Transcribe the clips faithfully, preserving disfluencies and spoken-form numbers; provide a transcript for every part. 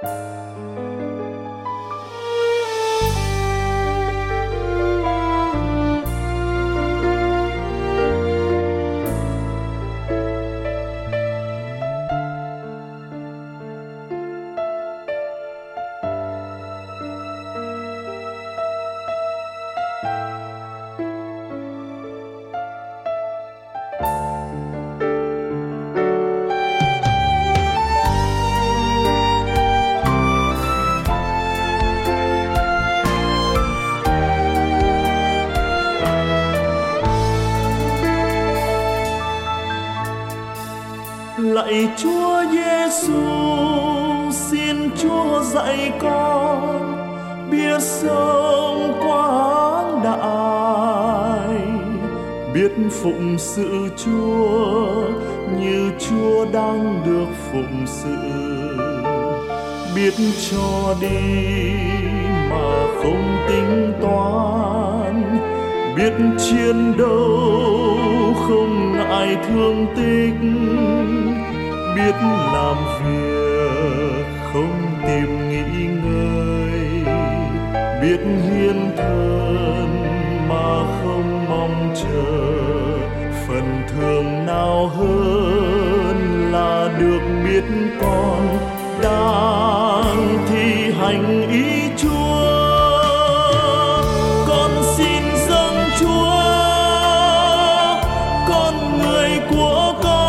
Lạy Chúa Giêsu, xin Chúa dạy con biết sống quảng đại, biết phụng sự Chúa như Chúa đang được phụng sự, biết cho đi mà không tính toán, biết chiến đấu không ngại thương tích, biết làm việc không tìm nghỉ ngơi, biết hiến thân mà không mong chờ. Phần thường nào hơn là được biết con đang thi hành ý Chúa. Con xin dâng Chúa con người của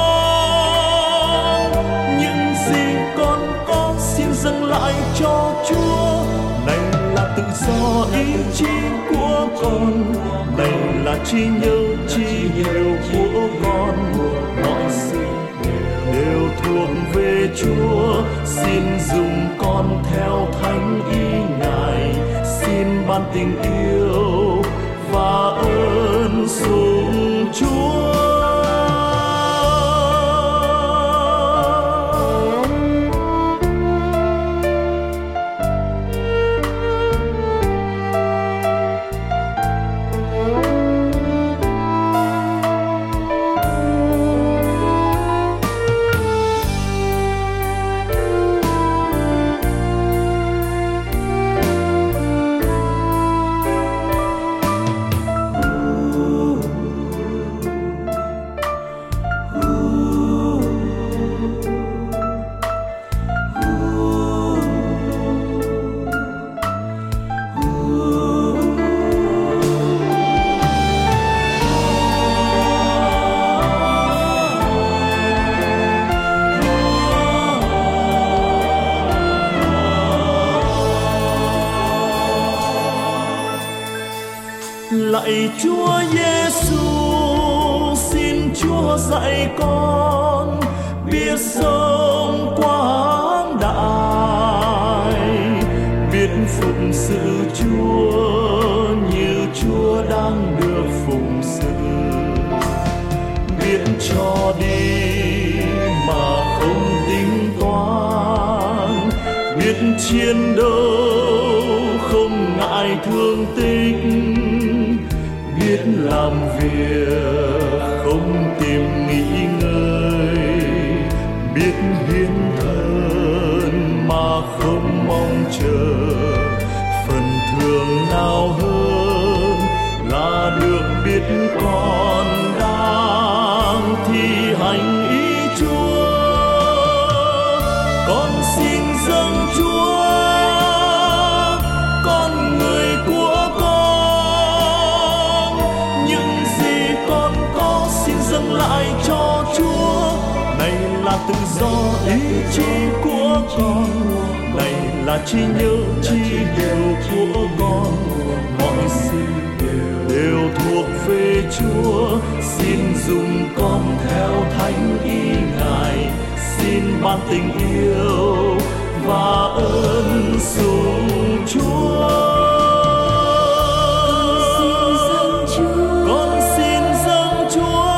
con, những gì con có xin dâng lại cho Chúa. Này là tự do ý chí của con, này là trí nhớ trí hiểu của con, mọi sự đều thuộc về Chúa. Xin dùng con theo thánh ý Ngài, xin ban tình yêu và ơn sủng Chúa. Lạy Chúa Giêsu, xin Chúa dạy con biết sống quảng đại, biết phụng sự Chúa như Chúa đang được phụng sự, biết cho đi mà không tính toán, biết chiến đấu không ngại thương tích, biết làm việc không tìm nghỉ ngơi, biết hiến thân mà không mong chờ. Phần thường nào hơn là được biết con đang thi hành ý Chúa. Con xin dâng Chúa con người của con, những gì con có xin dâng lại cho Chúa. Này là tự do ý chí của con, này là trí nhớ trí hiểu của con, mọi sự đều thuộc về Chúa. Xin dùng con theo thánh ý Ngài, xin ban tình yêu và ơn sủng Chúa. Con xin dâng Chúa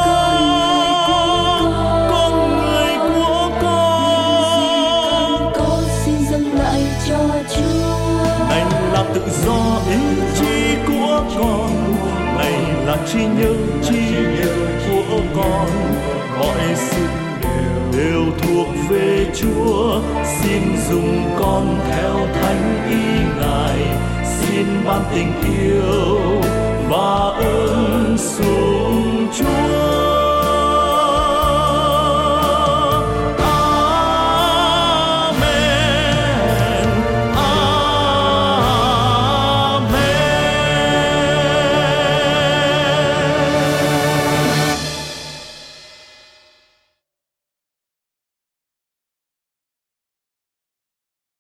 con người của con, con xin dâng lại cho Chúa. này là tự do ý chí của con, này là trí nhớ trí hiểu của con, mọi sự đều thuộc về Chúa, xin dùng con theo thánh ý Ngài, xin ban tình yêu và ơn xuống.